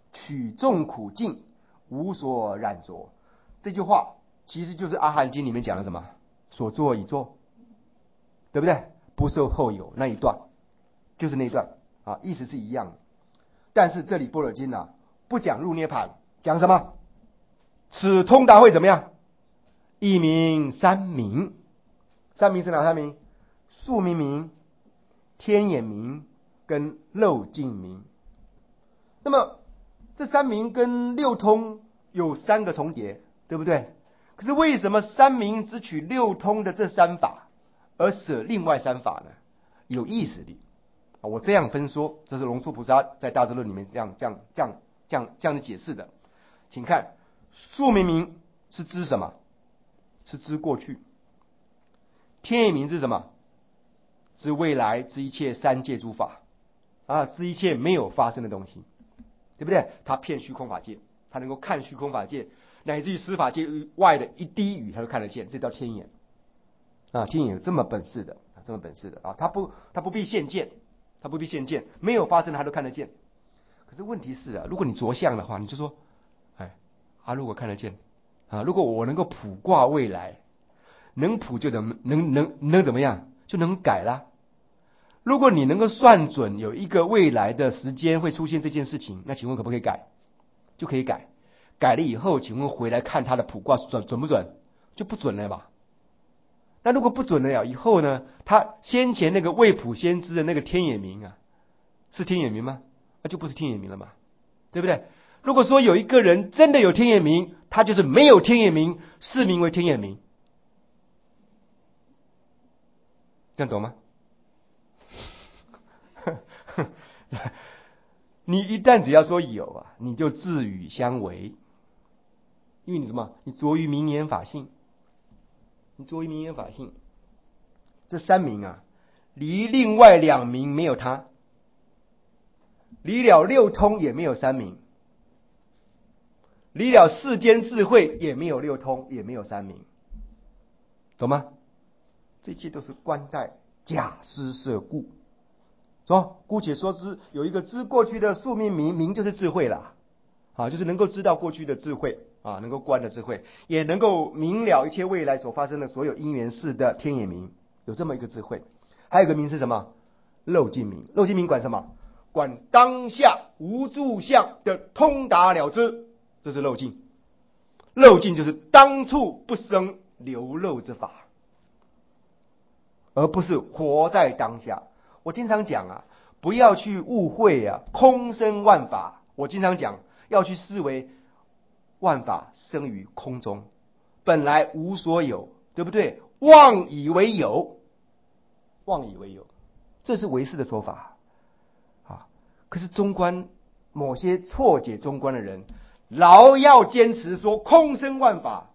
取众苦境，无所染着。这句话其实就是阿含经里面讲的什么？所作已作，对不对？不受后有那一段，就是那一段啊，意思是一样的。但是这里般若经啊，不讲入涅盘，讲什么？此通达会怎么样？一名三名，三名是哪三名？宿命名、天眼名跟漏尽名。那么这三名跟六通有三个重叠，对不对？可是为什么三名只取六通的这三法，而舍另外三法呢？有意思的我这样分说，这是龙树菩萨在大智论里面这样的解释的。请看，宿命名是知什么？是知过去。天眼明是什么？知未来，知一切三界诸法啊，知一切没有发生的东西，对不对？他遍虚空法界，他能够看虚空法界，乃至于十法界外的一滴雨，他都看得见，这叫天眼啊。天眼有这么本事的，这么本事的啊，他不必现见，他不必现见，没有发生的他都看得见。可是问题是啊，如果你着相的话，你就说，如果看得见啊，如果我能够卜卦未来，能卜就能怎么样？就能改啦。如果你能够算准有一个未来的时间会出现这件事情，那请问可不可以改？就可以改。改了以后，请问回来看他的卜卦准不准？就不准了吧？那如果不准了以后呢？他先前那个未卜先知的那个天眼明啊，是天眼明吗？那就不是天眼明了嘛，对不对？如果说有一个人真的有天眼明，他就是没有天眼明，是名为天眼明，这样懂吗？你一旦只要说有啊，你就自与相违，因为你什么？你着于名言法性，你着于名言法性。这三名啊，离另外两名没有他，离了六通也没有三名，离了世间智慧也没有六通，也没有三名，懂吗？这一切都是观待假施设故。说姑且说之，有一个知过去的宿命名，名就是智慧啦，就是能够知道过去的智慧啊，能够观的智慧，也能够明了一切未来所发生的所有因缘事的天眼明，有这么一个智慧。还有一个名是什么？漏尽明。漏尽明管什么？管当下无住相的通达了知，这是漏尽。漏尽就是当处不生流漏之法，而不是活在当下。我经常讲啊，不要去误会啊，空生万法。我经常讲，要去思维万法生于空中，本来无所有，对不对？妄以为有，妄以为有，这是唯识的说法啊。可是中观某些错解中观的人，老要坚持说空生万法，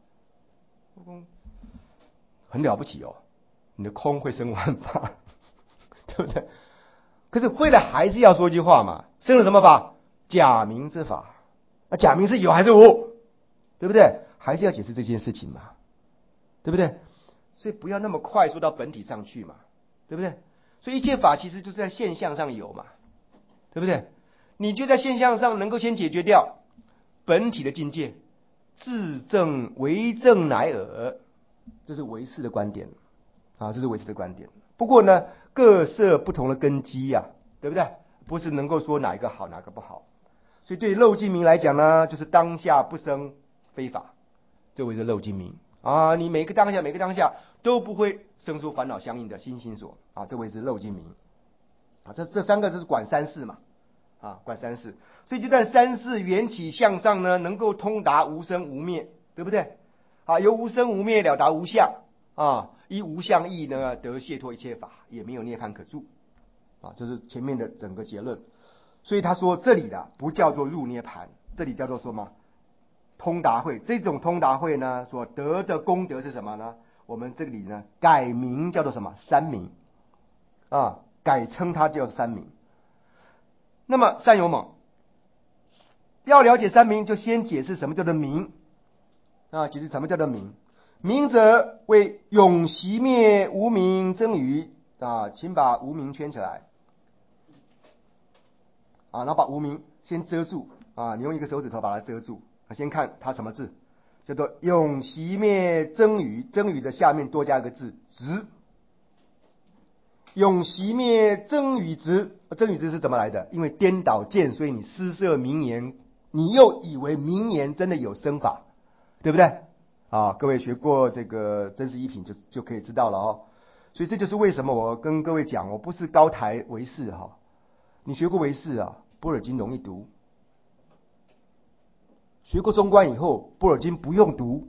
很了不起哦，你的空会生万法。对不对？可是会了还是要说一句话嘛，生了什么法？假名之法。那假名是有还是无？对不对？还是要解释这件事情嘛，对不对？所以不要那么快速到本体上去嘛，对不对？所以一切法其实就是在现象上有嘛，对不对？你就在现象上能够先解决掉本体的境界，自证为证乃尔，这是唯识的观点啊，这是唯识的观点。不过呢，各设不同的根基啊，对不对？不是能够说哪一个好哪个不好。所以对漏尽明来讲呢，就是当下不生非法，这为是漏尽明啊。你每个当下都不会生出烦恼相应的心心所啊，这为是漏尽明啊。这三个就是管三世嘛啊，管三世。所以就在三世缘起向上呢，能够通达无生无灭，对不对？啊，由无生无灭了达无相啊。依无相义呢，得解脱一切法，也没有涅槃可住啊，这是前面的整个结论。所以他说这里的不叫做入涅槃，这里叫做什么？通达会。这种通达会呢，所得的功德是什么呢？我们这里呢改名叫做什么？三名啊，改称它叫三名。那么善有猛要了解三名，就先解释什么叫做名啊，解释什么叫做名。明者为永熄灭无明增余啊，请把无明圈起来啊，然后把无明先遮住啊，你用一个手指头把它遮住。先看它什么字，叫做永熄灭真语，真语的下面多加一个字直。永熄灭真语直，真语直是怎么来的？因为颠倒见，所以你施设名言，你又以为名言真的有生法，对不对？啊，各位学过这个真实一品就可以知道了哦。所以这就是为什么我跟各位讲，我不是高抬唯识哈。你学过唯识啊，般若经容易读。学过中观以后，般若经不用读，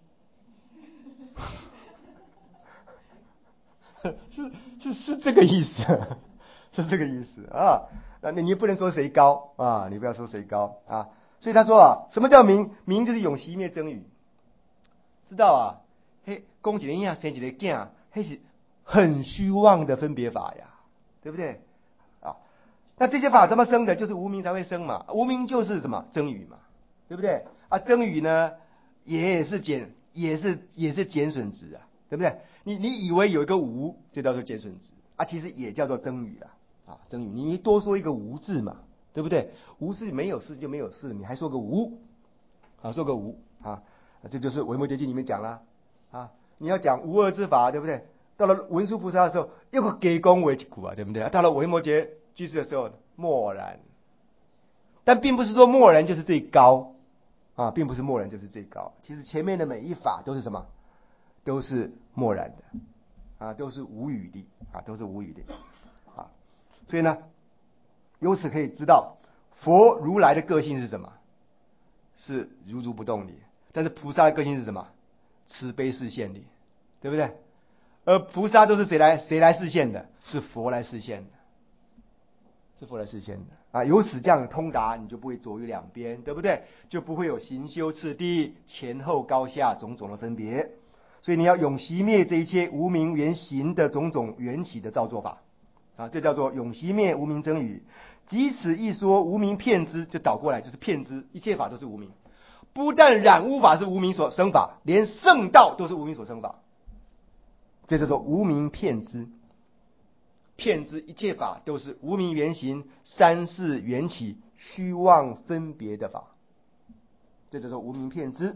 是这个意思，是这个意思啊。那你不能说谁高啊，你不要说谁高啊。所以他说啊，什么叫明？明就是永熄灭真语，知道啊？嘿，公几人呀，生几个囝，嘿是很虚妄的分别法呀，对不对？啊，那这些法怎么生的？就是无明才会生嘛。无明就是什么真语嘛，对不对？啊，真语呢也是减损值啊，对不对？你以为有一个无，就叫做减损值啊，其实也叫做真语啊，真语。你多说一个无字嘛，对不对？无是没有事就没有事，你还说个无啊，说个无啊，这就是维摩诘经里面讲了啊。你要讲无二之法，对不对？到了文殊菩萨的时候，又个给恭维一股啊，对不对？到了维摩诘居士的时候，默然。但并不是说默然就是最高啊，并不是默然就是最高。其实前面的每一法都是什么？都是默然的啊，都是无语的啊，都是无语的啊。所以呢，由此可以知道，佛如来的个性是什么？是如如不动的。但是菩萨的个性是什么？慈悲示现的，对不对？而菩萨都是谁来示现的？是佛来示现的，是佛来示现的啊。由此这样通达，你就不会左右两边，对不对？就不会有行修次第、前后高下种种的分别。所以你要永熄灭这一切无明原形的种种缘起的造作法啊，这叫做永熄灭无明真语。即此一说，无明骗之，就倒过来就是骗之，一切法都是无明。不但染污法是无明所生法，连圣道都是无明所生法。这叫做无明骗之，骗之一切法都是无明原形三世缘起虚妄分别的法，这叫做无明骗之。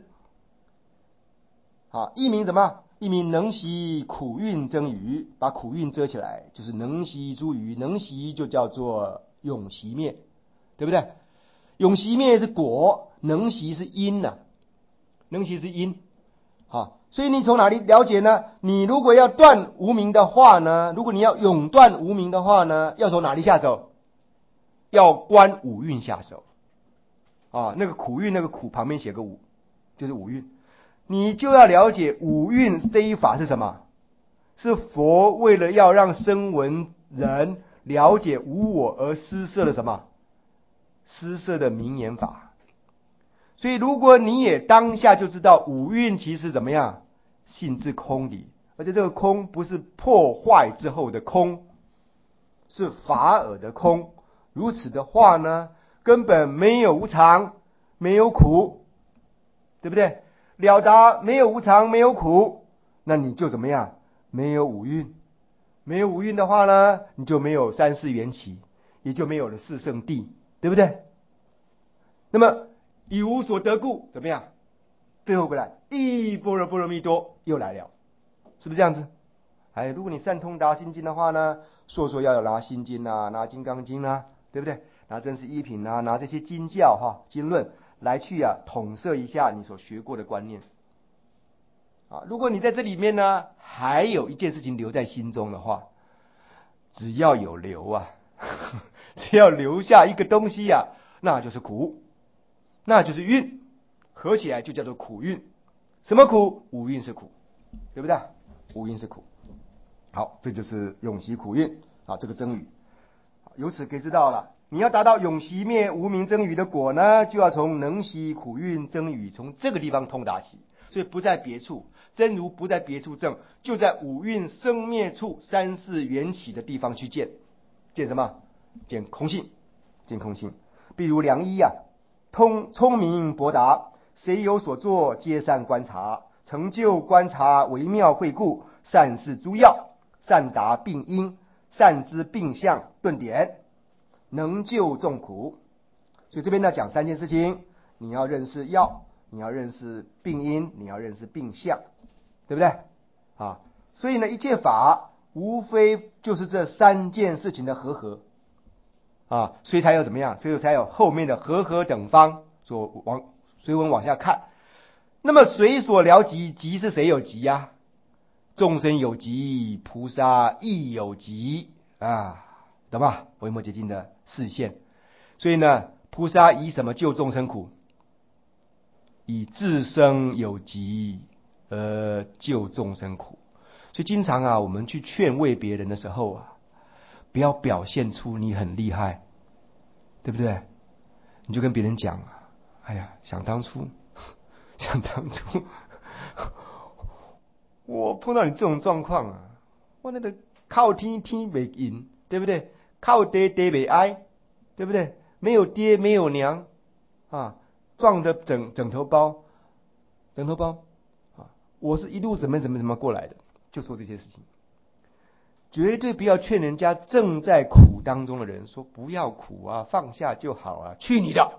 啊，一名什么？一名能习苦蕴真语，把苦蕴遮起来，就是能习诸语。能习就叫做永熄灭，对不对？永熄灭是果，能习是因呐、能习是因。好，所以你从哪里了解呢？你如果要断无明的话呢，如果你要永断无明的话呢，要从哪里下手？要观五蕴下手。啊，那个苦蕴，那个苦旁边写个五，就是五蕴。你就要了解五蕴这一法是什么？是佛为了要让声闻人了解无我而施设的什么？施设的名言法。所以如果你也当下就知道五蕴其实怎么样？性质空理，而且这个空不是破坏之后的空，是法尔的空。如此的话呢，根本没有无常，没有苦，对不对？了达没有无常，没有苦，那你就怎么样？没有五蕴。没有五蕴的话呢，你就没有三世缘起，也就没有了四圣谛，对不对？那么以无所得故，怎么样？最后回来，一般若波罗蜜多又来了，是不是这样子？哎，如果你善通达心经的话呢，说要拿心经啊，拿金刚经啊，对不对？拿真实一品啊，拿这些经教经论来去统摄一下你所学过的观念啊。如果你在这里面呢，还有一件事情留在心中的话，只要有留啊，只要留下一个东西啊，那就是苦，那就是蕴，合起来就叫做苦蕴。什么苦？五蕴是苦，对不对？五蕴是苦。好，这就是永习苦蕴啊，这个真语。由此可以知道了，你要达到永习灭无明真语的果呢，就要从能习苦蕴真语，从这个地方通达起。所以不在别处，真如不在别处证，就在五蕴生灭处三世缘起的地方去见。见什么？见空性，见空性。比如良医聪明博达，谁有所作，皆善观察，成就观察微妙慧故，善事诸要，善达病因，善知病相顿点，能救众苦。 所以这边呢讲3件事情，你要认识要，你要认识病因，你要认识病象，对不对？啊，所以呢一切法无非就是这3件事情的和合啊，所以才有怎么样？所以才有后面的和合等方。随文往下看，那么谁所了即？即是谁有即呀？众生有即，菩萨亦有即啊，懂吧？维摩诘经的示现。所以呢，菩萨以什么救众生苦？以自身有即而救众生苦。所以经常啊，我们去劝慰别人的时候啊，不要表现出你很厉害，对不对？你就跟别人讲啊，哎呀，想当初我碰到你这种状况啊，我那个靠天天不应，对不对？靠爹爹不爱，对不对？没有爹没有娘啊，撞的枕头包啊，我是一路怎么过来的，就说这些事情。绝对不要劝人家正在苦当中的人说不要苦啊，放下就好啊，去你的！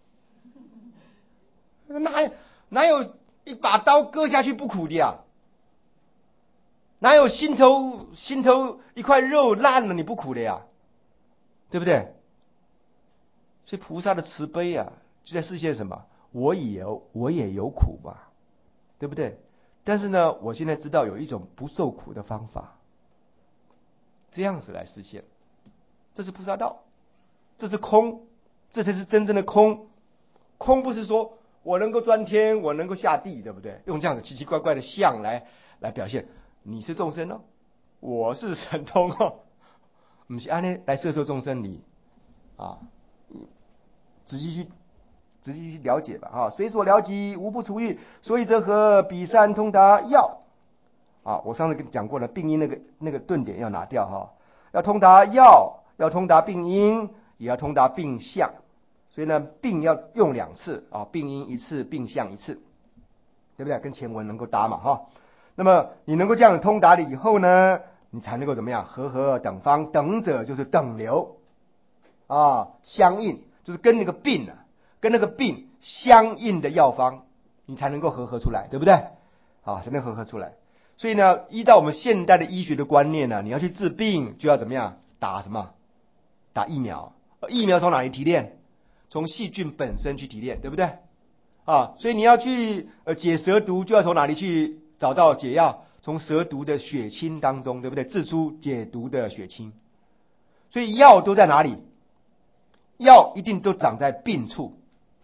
哪有一把刀割下去不苦的啊？哪有心头一块肉烂了你不苦的呀？对不对？所以菩萨的慈悲啊，就在示现什么？我也有苦嘛，对不对？但是呢，我现在知道有一种不受苦的方法，这样子来实现，这是菩萨道，这是空，这才是真正的空。空不是说我能够钻天，我能够下地，对不对？用这样子奇奇怪怪的相来表现，你是众生哦，我是神通哦，不是按呢来摄受众生你啊，仔细去了解吧啊！谁所了即，无不除欲，所以则合彼三通达要啊！我上次跟你讲过了，病因那个顿点要拿掉哈，要通达要通达病因，也要通达病象。所以呢，病要用2次啊，病因1次，病象1次，对不对？跟前文能够搭嘛哈。那么你能够这样通达了以后呢，你才能够怎么样？和合等方，等者就是等流啊，相应就是跟那个病相应的药方，你才能够和合出来，对不对？啊，才能和合出来。所以呢，依照我们现代的医学的观念呢，你要去治病就要怎么样？打什么？打疫苗。疫苗从哪里提炼？从细菌本身去提炼，对不对？啊，所以你要去解蛇毒，就要从哪里去找到解药？从蛇毒的血清当中，对不对？制出解毒的血清。所以药都在哪里？药一定都长在病处。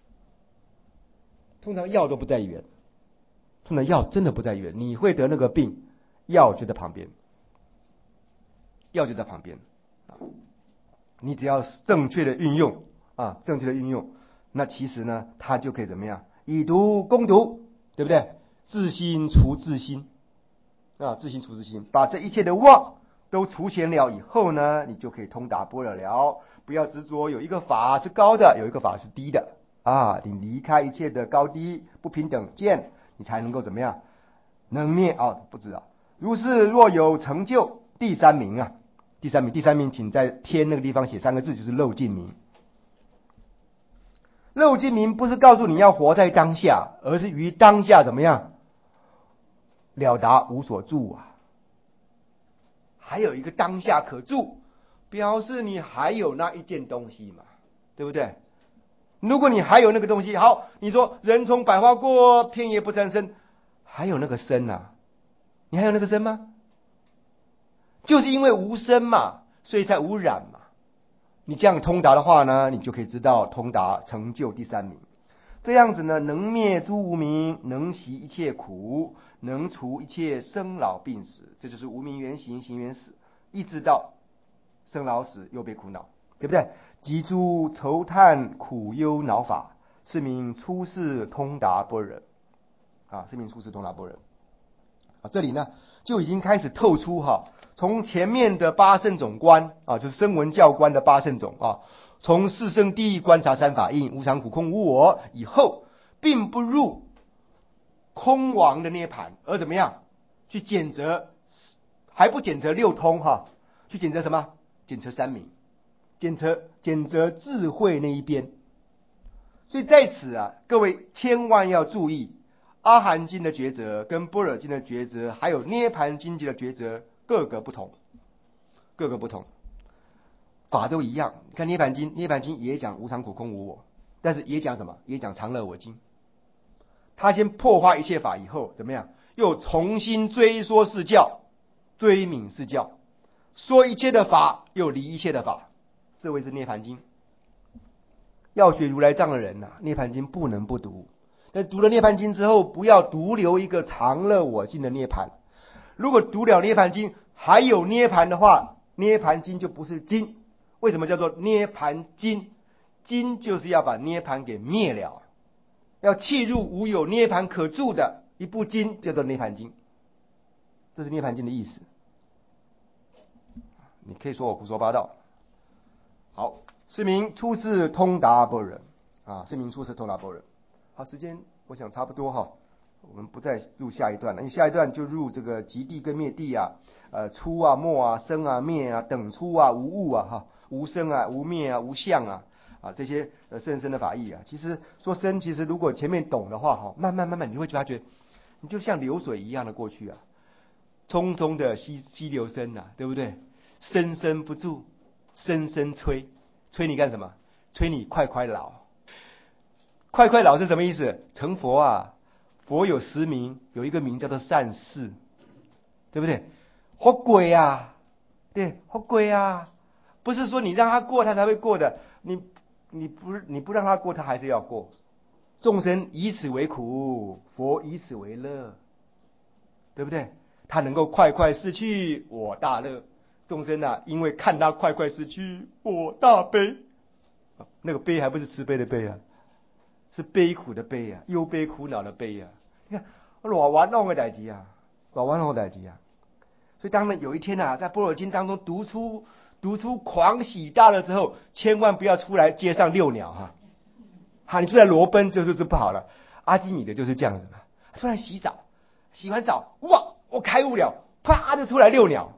通常药都不在远，通常药真的不在远。你会得那个病，药就在旁边，你只要正确的运用啊，那其实呢，它就可以怎么样？以毒攻毒，对不对？自心除自心啊，把这一切的妄都除显了以后呢，你就可以通达般若了。不要执着有一个法是高的，有一个法是低的啊！你离开一切的高低不平等见，你才能够怎么样？能灭啊，不知道。如是若有成就，第三名啊，第三名，请在天那个地方写3个字，就是漏尽明。漏尽明不是告诉你要活在当下，而是于当下怎么样了达无所住啊。还有一个当下可住，表示你还有那一件东西嘛，对不对？如果你还有那个东西，好，你说人从百花过，片叶不沾身，还有那个身啊，你还有那个身吗？就是因为无身嘛，所以才无染嘛。你这样通达的话呢，你就可以知道通达成就第三名。这样子呢，能灭诸无明，能息一切苦，能除一切生老病死，这就是无明原形，行缘死，一直到生老死又被苦恼，对不对？及诸愁叹苦忧恼法，是名出世通达般若啊，是名出世通达般若啊。这里呢就已经开始透出从前面的8圣种观啊，就是声闻教观的8圣种啊，从四圣谛观察三法印，无常苦空无我以后，并不入空王的涅盘，而怎么样去检责，还不检责六通去检责什么？检责三明，检责智慧那一边所以在此啊，各位千万要注意，阿含经的抉择跟般若经的抉择，还有涅盘经的抉择，各个不同，各个不同，法都一样。你看涅盘经，涅盘经也讲无常苦空无我，但是也讲什么？也讲常乐我净。他先破坏一切法以后，怎么样？又重新追说是教，追泯是教，说一切的法，又离一切的法。这位是涅盘经。要学如来藏的人涅盘经不能不读。但读了涅盘经之后，不要独留一个常乐我净的涅盘。如果读了涅盘经还有涅盘的话，涅盘经就不是经。为什么叫做涅盘经？经就是要把涅盘给灭了，要契入无有涅盘可住的一部经，叫做涅盘经。这是涅盘经的意思。你可以说我胡说八道。好，是名出世通达般若是名出世通达般若。好，时间我想差不多哈，我们不再入下一段了，因为下一段就入这个极地跟灭地出没生灭等出无物无生无灭无相这些甚深的法义其实说深，其实如果前面懂的话慢慢你就会发觉，你就像流水一样的过去匆匆的溪流声对不对？生生不住，声声催，催你干什么？催你快快老。快快老是什么意思？成佛佛有10名，有一个名叫做善事，对不对？好鬼对，好鬼不是说你让他过他才会过的，你不让他过，他还是要过。众生以此为苦，佛以此为乐，对不对？他能够快快逝去，我大乐。众生因为看他快快逝去，我大悲。那个悲还不是慈悲的悲是悲苦的悲忧悲苦恼的悲你看多玩弄的代志多玩弄的代志所以当然有一天在般若经当中读出狂喜大乐之后，千万不要出来街上遛鸟你出来裸奔就是不好了。阿基米德就是这样子嘛，出来洗澡，洗完澡哇，我开悟了，啪就出来遛鸟。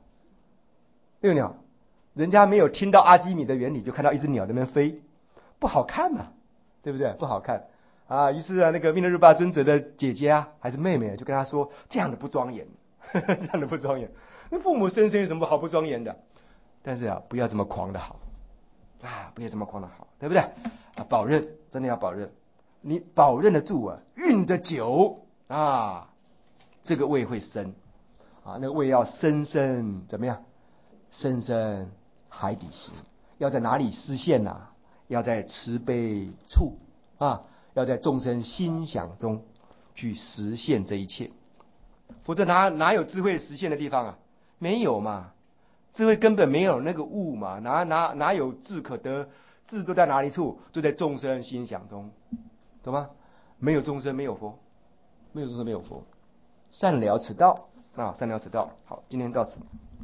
人家没有听到阿基米德原理，就看到一只鸟在那边飞，不好看嘛，对不对？不好看于是那个密勒日巴尊者的姐姐还是妹妹就跟他说，这样的不庄严这样的不庄严。那父母生有什么好不庄严的？但是不要这么狂的好不要这么狂的好，对不对保任，真的要保任。你保任得住运得久这个位会深那个位要深深怎么样？深深海底行。要在哪里实现要在慈悲处要在众生心想中去实现这一切。否则哪有智慧实现的地方没有嘛。智慧根本没有那个物嘛，哪有智可得？智都在哪里处？就在众生心想中，懂吗？没有众生没有佛，没有众生没有佛。善了此道善了此道。好，今天到此。